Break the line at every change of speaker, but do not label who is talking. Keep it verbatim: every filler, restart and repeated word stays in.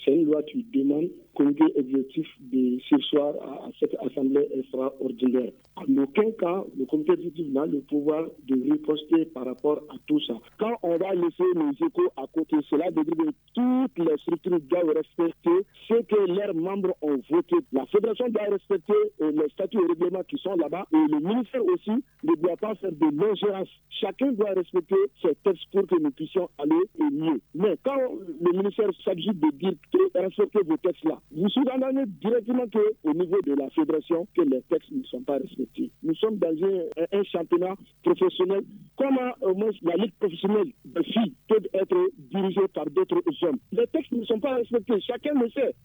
C'est une loi qui demande comité exécutif de surseoir à cette assemblée extraordinaire. En aucun cas, le comité exécutif n'a le pouvoir de riposter par rapport à tout ça. Quand on va laisser les échos à côté, cela veut dire que toutes les structures doivent respecter ce que leurs membres ont voté. La fédération doit respecter les statuts et règlements qui sont là-bas et le ministère aussi ne doit pas faire de l'ingérence. Chacun doit respecter ces textes pour que nous puissions aller et mieux. Mais quand le ministère s'agit de dire que respectez vos textes-là, vous sous-entendez directement qu'au niveau de la fédération, que les textes ne sont pas respectés. Nous sommes dans un, un championnat professionnel. Comment au moins la ligue professionnelle de filles peut être dirigée par d'autres hommes? Les textes ne sont pas respectés, chacun le sait.